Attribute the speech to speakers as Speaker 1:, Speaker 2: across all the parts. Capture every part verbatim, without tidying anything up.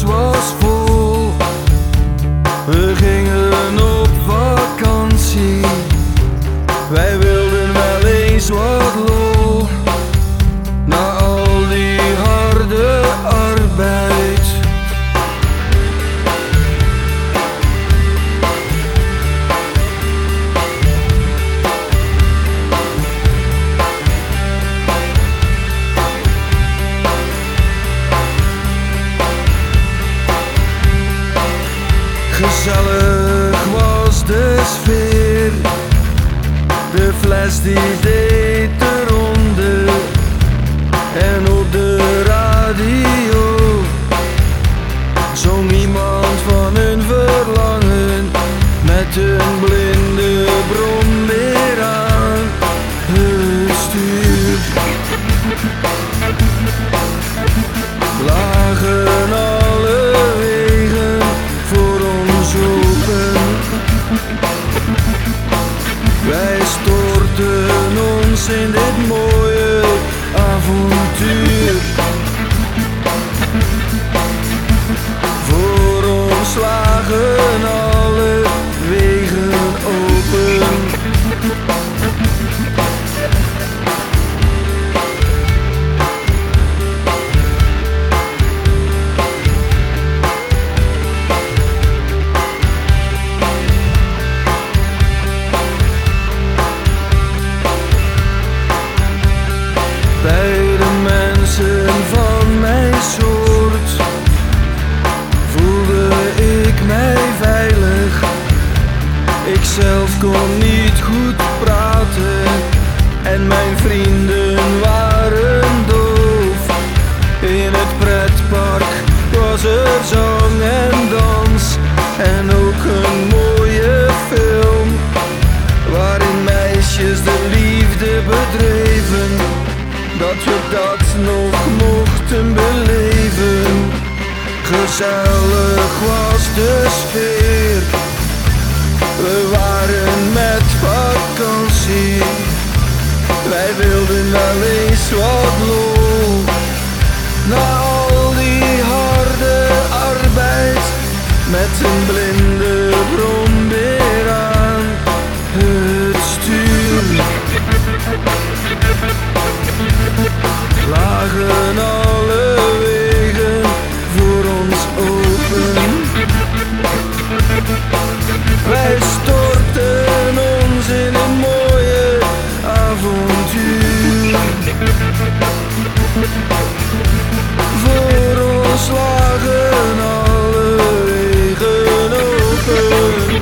Speaker 1: bus was vol. We gingen op vakantie. Wij wilden wel eens wat lol. Na al die harde arbeid. Gezellig was de sfeer. De fles die deed de ronde. En op de radio zong iemand van hun verlangen. Met een blinde brombeer aan het stuur. Lagen alle wegen voor ons open. Wij storten ons in dit mooie avontuur. Voor ons lagen alle wegen open. Bij de mensen van mijn soort voelde ik mij veilig. Ik zelf kon niet goed praten en mijn vrienden waren doof. In het pretpark was er zang en dans en ook een mooie film waarin meisjes de liefde bedreven. Dat we dat nog mochten beleven. Gezellig was de sfeer. We waren met vakantie. Wij wilden wel eens wat lol. Na al die harde arbeid. Met een blinde brombeer aan het stuur. Lagen alle wegen voor ons open. Wij storten ons in een mooie avontuur. Voor ons lagen alle wegen open.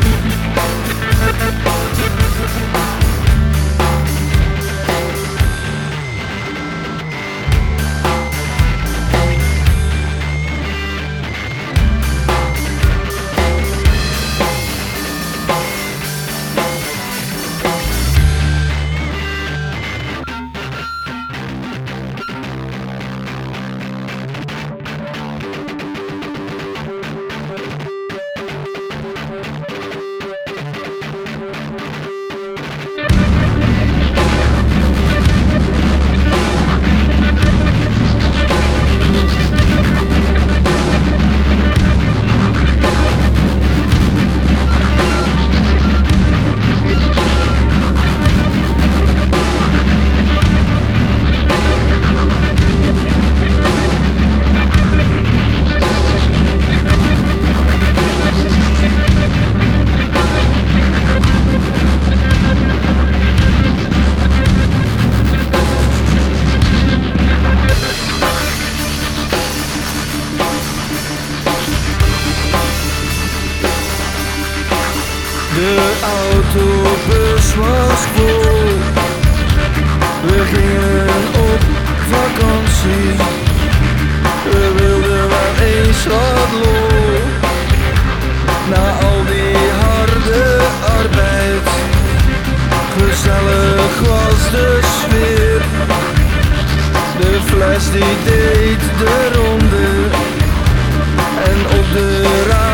Speaker 1: De autobus was vol. We gingen op vakantie. We wilden wel eens wat lol. Na al die harde arbeid. Gezellig was de sfeer. De fles die deed de ronde. En op de raam